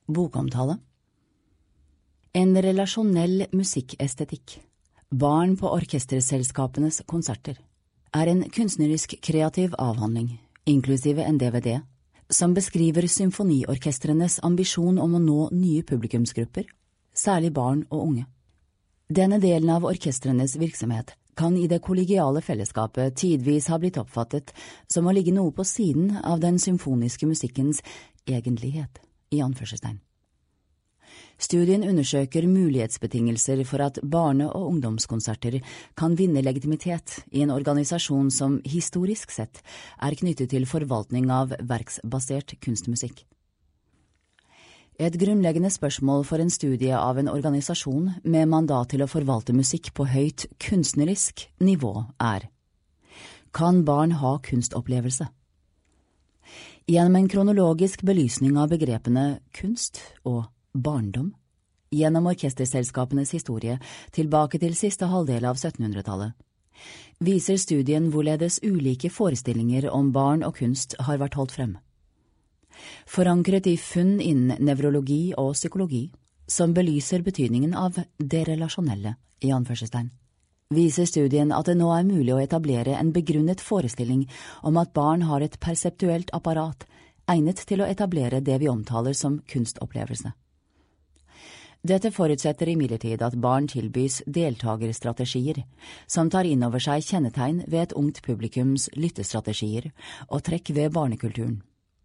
Bokomtale. En relasjonell musikkestetikk, barn på orkesterselskapenes konserter, er en kunstnerisk kreativ avhandling, inklusive en DVD, som beskriver symfoniorkestrenes ambisjon om å nå nye publikumsgrupper, særlig barn og unge. Denne delen av orkestrenes virksomhet kan i det kollegiale fellesskapet tidvis ha blitt oppfattet som å ligge noe på siden av den symfoniske musikkens egentlighet, i anførselstegn. Studien undersøker mulighetsbetingelser for at barne- og ungdomskonserter kan vinne legitimitet i en organisasjon som historisk sett er knyttet til forvaltning av verksbasert kunstmusikk. Et grunnleggende spørsmål for en studie av en organisasjon med mandat til å forvalte musikk på høyt kunstnerisk nivå er: kan barn ha kunstopplevelse? Gjennom en kronologisk belysning av begrepene kunst og barndom, gjennom orkesterselskapenes historie tilbake til siste halvdel av 1700-tallet, viser studien hvorledes ulike forestillinger om barn og kunst har vært holdt frem. Forankret i funn innen nevrologi og psykologi, som belyser betydningen av det relasjonelle, i anførselstegn, viser studien at det nå er mulig å etablere en begrunnet forestilling om at barn har et perseptuelt apparat egnet til å etablere det vi omtaler som kunstopplevelse. Dette forutsetter imidlertid at barn tilbys deltagerstrategier, som tar inn over seg kjennetegn ved et ungt publikums lyttestrategier og trekk ved barnekulturen.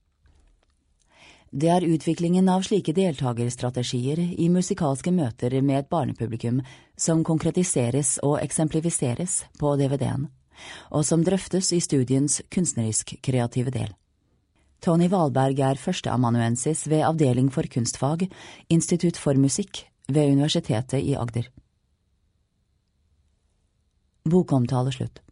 Det er utviklingen av slike deltagerstrategier i musikalske møter med et barnepublikum som konkretiseres og eksemplifiseres på DVD-en, og som drøftes i studiens kunstnerisk-kreative del. Tony Wahlberg er førsteamanuensis ved Avdeling for kunstfag, Institutt for musikk ved Universitetet i Agder. Bokomtale slutt.